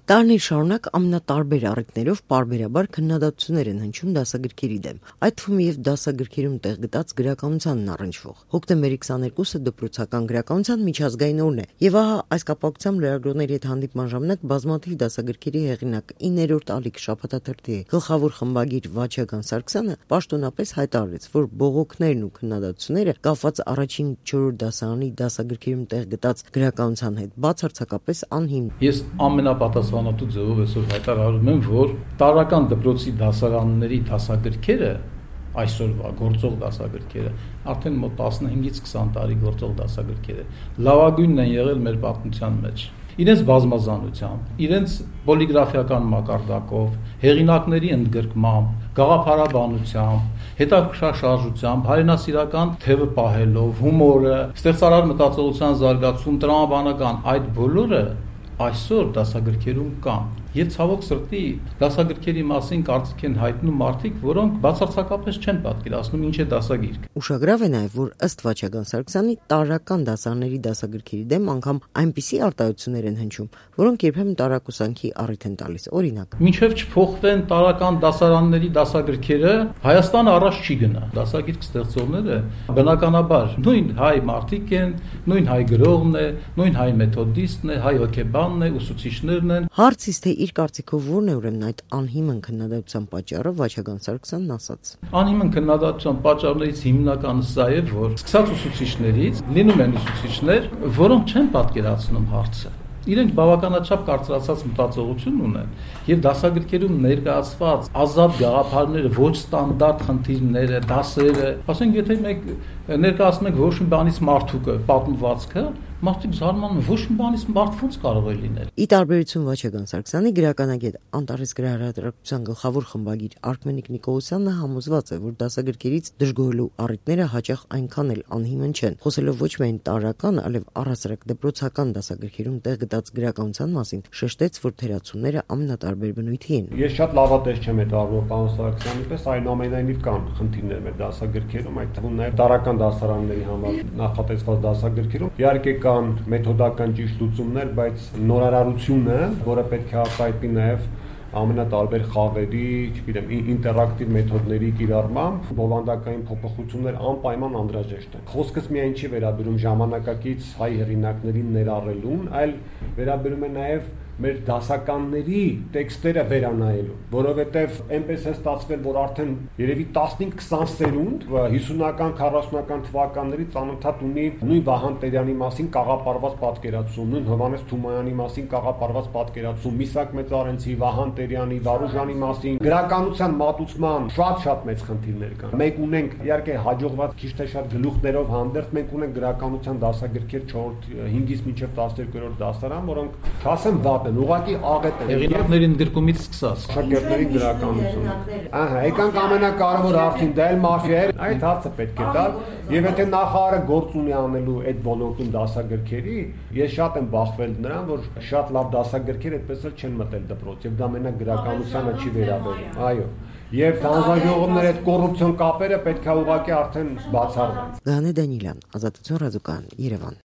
Տարիներ շարունակ ամենատարբեր առիթներով պարբերաբար քննադատություններ են հնչում դասագրքերի դեմ, այդ թվում եւ դասագրքերում տեղ գտած գրականությանն առնչվող։ Հոկտեմբերի 22-ը դպրոցական գրականության միջազգային օրն է, եւ ահա այս կապակցությամբ լրագրողների հետ հանդիպման ժամանակ բազմաթիվ դասագրքերի հեղինակ 9-րդ ալիք շաբաթաթերթի գլխավոր խմբագիր Վաչագան Սարգսյանը պաշտոնապես հայտարարեց, որ բողոքներն ու քննադատությունները կապված առաջին 4-րդ դասարանի դասագրքերում տեղ գտած գրականության հետ բացարձակապես անհիմն։ Ես ամենապատասխանատու ձևով այսօր հայտարարում եմ, որ տարական դպրոցի դասարանների դասագրքերը այսօրվա գործող դասագրքերը արդեն մոտ 15-ից 20 տարի գործող դասագրքերը լավագույնն են եղել մեր պատմության մեջ։ Իրենց բազմազանությամբ, իրենց պոլիգրաֆիական մակարդակով, հեղինակների ընդգրկմամբ, գաղափարաբանությամբ, հետաքրքրաշարժությամբ, հայրենասիրական թևը պահելով, հումորը, ստեղծարար մտածողության զարգացում, տրամաբանական այդ բոլորը այսօր դասագրքերում կան։ Եվ ցավոք սրտի դասագրքերի մասին կարծիք են հայտնում մարդիկ, որոնք բացարձակապես չեն պատկերացնում ինչ է դասագիրք։ Ուշագրավ է նաև, որ ըստ Վաչագան Սարգսյանի տարրական դասարների դասագրքերի դեմ անգամ այնպիսի արտահայտություններ են հնչում, որոնք երբեմն տարակուսանքի առիթ են տալիս։ Օրինակ, մինչև չփոխվեն տարրական դասարանների դասագրքերը, Հայաստանը առաջ չի գնա։ Դասագիրք ստեղծողները բնականաբար նույն հայ մարդիկ են, նույն հայ գրողն է, նույն հայ մեթոդիստն է, հայ հոգեբանն է, ուսուցիչներն են։ Հարցից թե իր կարծիքով ո՞րն է ուրեմն այդ անհիմն քննադատության պատճառը, Վաչագան Սարգսյանն ասաց. Անհիմն քննադատության պատճառներից հիմնականը սա է, որ սկսած ուսուցիչներից լինում են ուսուցիչներ, որոնք չեն պատկերացնում հարցը։ Իրենք բավականաչափ կարծրացած մտածողություն ունեն եւ դասագրքերում ներկայացված ազատ գաղափարները, ոչ ստանդարտ խնդիրները, դասերը, ասենք եթե մենք ներկայացնում ենք ոչ մի բանից մարդուկը, պատմվածքը, մարդիկ զարմանում են, ոչ մի բանից մարդ ոնց կարող է լինել։ Ի տարբերություն Վաչագան Սարգսյանի գրականագետ Անտարես գրահրատարակության գլխավոր խմբագիր Արքմենիկ Նիկողոսյանը համոզված է, որ դասագրքերից դժգոհելու առիթները հաճախ այնքան էլ անհիմն չեն, խոսելով ոչ միայն տարրական, այլև առհասարակ դպրոցական դասագրքերում տեղ գտած գրականության մասին, շեշտեց, որ թերացումները ամենատարբեր բնույթի են։ Ես շատ լավատես չեմ հետարվում պարոն Սարգսյանի պես, այնուամենայնիվ կան խնդիրներ մեր դասագրքերում, այդ թվում նաև տարրական դասարանների համար նախատեսված դասագրքերում։ Իհարկե կան մեթոդական ճիշտ լուծումներ, բայց նորարարությունը, որը պետք է արտահայտվի նաև ամենատարբեր խաղերի, չգիտեմ, ինտերակտիվ մեթոդների կիրառմամբ, բովանդակային փոփոխություններ անպայման անհրաժեշտ են։ Խոսքս միայն չի վերաբերում ժամանակակից հայ հեղինակներին ներառելուն, այլ վերաբերում է նաև մեր դասականների տեքստերը վերանայելու, որովհետև այնպես է ստացվել, որ արդեն երևի 15-20 սերունդ 50-ական, 40-ական թվականներից անընդհատ ունի նույն Վահան Տերյանի մասին կաղապարված պատկերացում, նույն Հովհաննես Թումանյանի մասին կաղապարված պատկերացում, Միսակ Մեծարենցի, Վահան Տերյանի, Վարուժանի մասին գրականության մատուցման շատ մեծ խնդիրներ կան։ Մենք ունենք իհարկե հաջողված քիչ թե շատ գլուխներով հանդերձ, մենք ունենք գրականության դասագրքեր 4-ից 5-ից մինչև 12-րդ դասարան, որոնք չասեմ վատ ուղղակի աղետ են։ Հեղինակներին գրկումից սկսած շրջերների գրականություն։ Ահա, եկանք ամենակարևոր հարցին, դա էլ մաֆիա է, այդ հարցը պետք է տալ, եւ եթե նախարարը գործ ունի անելու այդ ոլորտում դասագրքերի, ես շատ եմ բախվել նրան, որ շատ լավ դասագրքեր այդպես էլ չեն մտել դպրոց, եւ դա մենակ գրականությանը չի վերաբերում։ Այո։ Եվ հանձնաժողովների այդ կոռուպցիոն կապերը պետք է ուղղակի արդեն բացառվեն։ Գանե Դանիլյան, Ազատություն ռադիոկայան, Երևան։